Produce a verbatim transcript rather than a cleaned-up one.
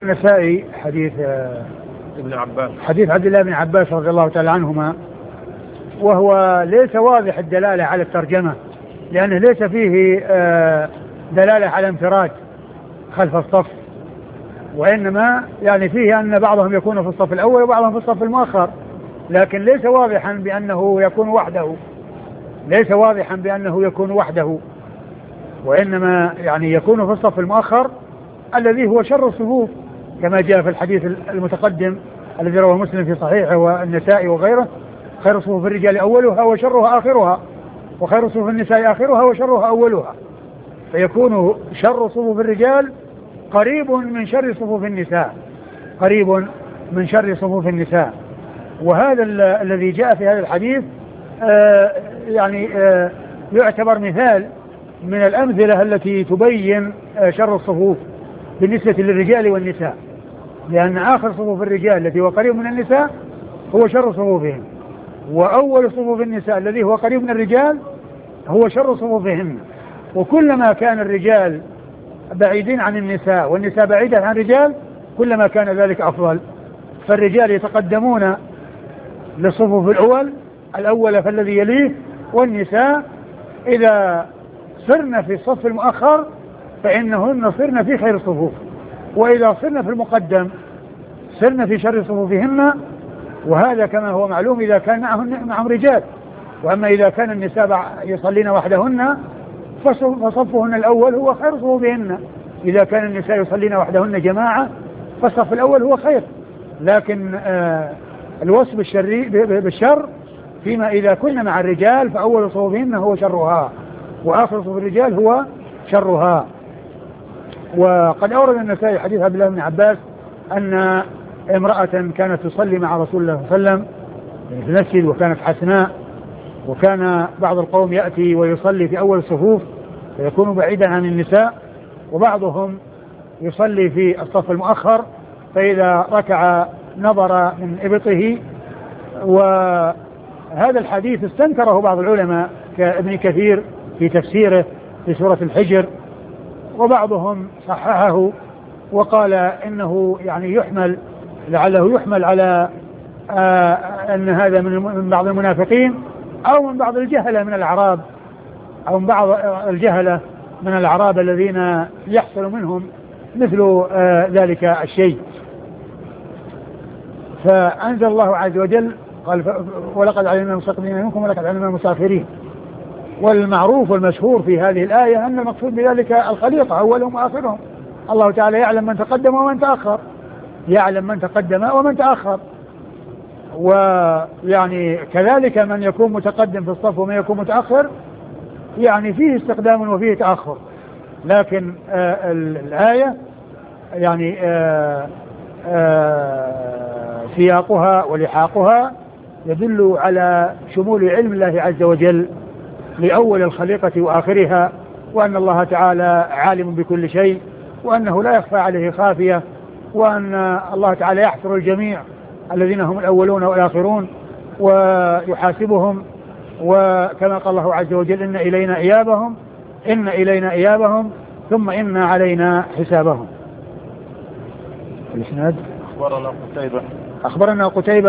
النسائي حديث ابن عباس حديث عبد الله بن عباس رضي الله تعالى عنهما، وهو ليس واضح الدلالة على الترجمة، لأنه ليس فيه دلالة على انفراد خلف الصف، وإنما يعني فيه أن بعضهم يكون في الصف الأول وبعضهم في الصف المؤخر، لكن ليس واضحا بأنه يكون وحده ليس واضحا بأنه يكون وحده وإنما يعني يكون في الصف المؤخر الذي هو شر الصفوف، كما جاء في الحديث المتقدم الذي رواه مسلم في صحيحه والنسائي وغيره: خير صفوف الرجال أولها وشرها آخرها، وخير صفوف النساء آخرها وشرها أولها. فيكون شر صفوف الرجال قريب من شر صفوف النساء قريب من شر صفوف النساء وهذا الذي جاء في هذا الحديث آه يعني آه يعتبر مثال من الأمثلة التي تبين آه شر الصفوف بالنسبة للرجال والنساء، لأن آخر صفوف الرجال التي هو قريب من النساء هو شر صفوفهم، وأول صفوف النساء الذي هو قريب من الرجال هو شر صفوفهم. وكلما كان الرجال بعيدين عن النساء والنساء بعيدة عن الرجال كلما كان ذلك أفضل، فالرجال يتقدمون للصفوف الأول الأول فالذي يليه، والنساء إذا صرنا في الصف المؤخر فإنهن صرنا في خير الصفوف، وإذا صرنا في المقدم صرنا في شر صفوفهن، وهذا كما هو معلوم إذا كان معهم, معهم رجال. وأما إذا كان النساء يصلين وحدهن فصفهن الأول هو خير صفوفهن، إذا كان النساء يصلين وحدهن جماعة فالصف الأول هو خير، لكن آه الوصف بالشر فيما إذا كنا مع الرجال فأول صفوفهن هو شرها وآخر صفوف الرجال هو شرها. وقد أورد النسائي حديث عبد الله بن عباس أن امرأة كانت تصلي مع رسول الله صلى الله عليه وسلم في المسجد وكانت حسناء، وكان بعض القوم يأتي ويصلي في أول الصفوف فيكون بعيدا عن النساء، وبعضهم يصلي في الصف المؤخر فإذا ركع نظر من إبطه. وهذا الحديث استنكره بعض العلماء كابن كثير في تفسيره في سورة الحجر، وبعضهم صححه وقال إنه يعني يحمل لعله يحمل على آه أن هذا من بعض المنافقين أو من بعض الجهلة من الأعراب أو من بعض الجهلة من الأعراب الذين يحصل منهم مثل آه ذلك الشيء. فأنزل الله عز وجل قال: ولقد علمنا المستقدمين منكم ولقد علمنا المستأخرين. والمعروف والمشهور في هذه الآية أن المقصود بذلك الخليقة أولهم وآخرهم. الله تعالى يعلم من تقدم ومن تأخر يعلم من تقدم ومن تأخر، ويعني كذلك من يكون متقدم في الصف ومن يكون متأخر يعني فيه استقدام وفيه تأخر، لكن آه الآية يعني آه آه سياقها ولحاقها يدل على شمول علم الله عز وجل لأول الخليقة وآخرها، وأن الله تعالى عالم بكل شيء، وأنه لا يخفى عليه خافية، وأن الله تعالى يحصر الجميع الذين هم الأولون والآخرون ويحاسبهم، وكما قال الله عز وجل: إن إلينا إيابهم إن إلينا إيابهم ثم إن علينا حسابهم. الإسناد: أخبرنا قتيبة أخبرنا قتيبة